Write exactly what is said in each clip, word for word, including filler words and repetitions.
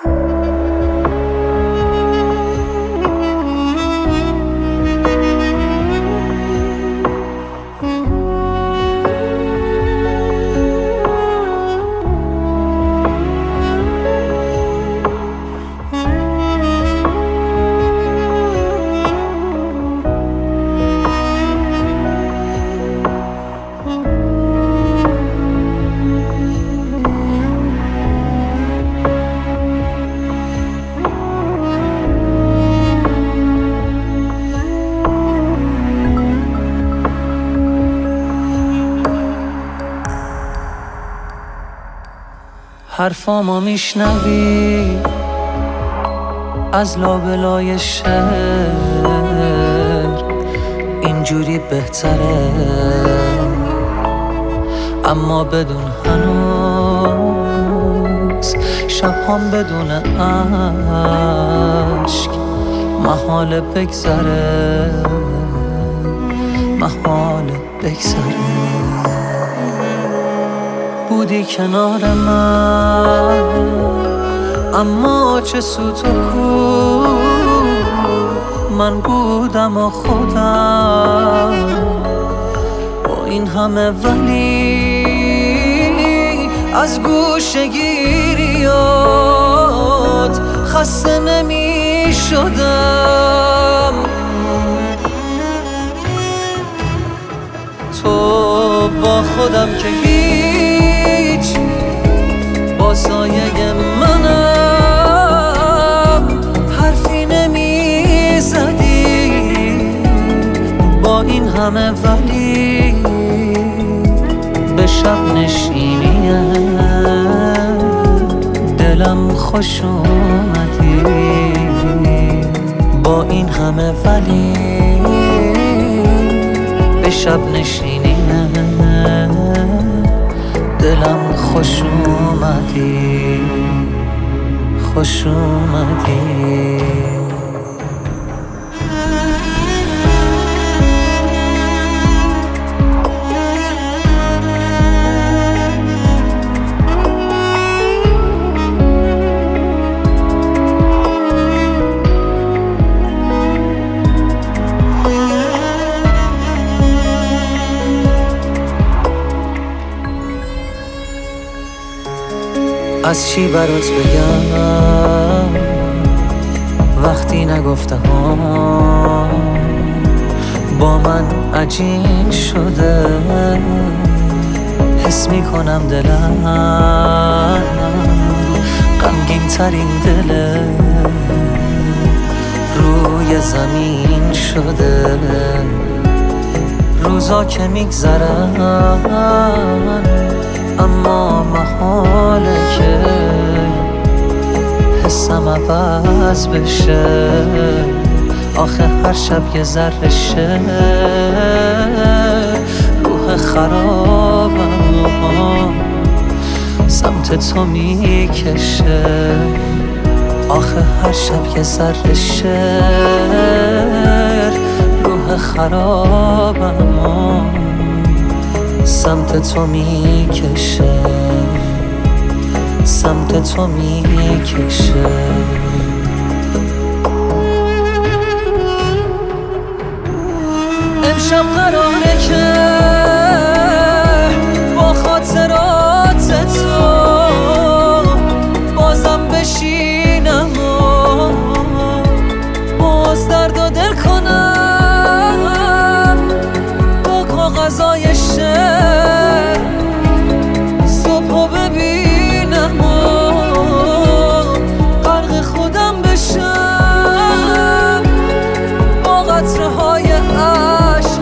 حرفامو میشنوی از لابلای شهر، اینجوری بهتره، اما بدون هنوز شبهام بدون عشق محال بگذره، محال بگذره. بودی کنار من اما چه سوت و کو، من بودم و خودم با این همه، ولی از گوشه گیریات خسته نمی شدم. تو با خودم که هیچ، با سایه منم حرفی نمی زدی با این همه، ولی به شب نشینی دلم خوش اومدی. با این همه ولی به شب نشینی دلم خوش اومدی، خوش اومدی. از چی برات بگم وقتی نگفتم، با من عجین شده، حس میکنم دلم غمگین ترین دل روی زمین شده. روزا که میگذرن اما محاله که حسم عوض بشه. آخه هر شب یه ذره شه روح خرابم سمت تو میکشه. آخه هر شب یه ذره شه روح خرابم سمت تو میکشه، سمت تو میکشه. امشب قراره که با خاطرات تو بازم بشینم و باز درد و دل کنم با کاغذای شعر. صبحو ببینم و غرق خودم بشم با قطره های عشق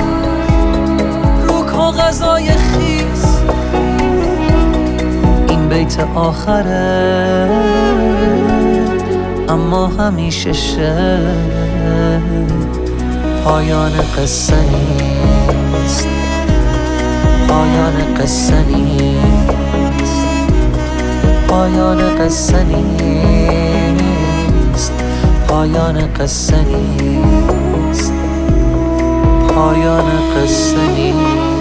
رو کاغذای خیس. این بیت آخره اما همیشه شه پایان قصه نیست، پایان قصه نیست، پایان قصه نیست، پایان قصه نیست، پایان قصه نیست.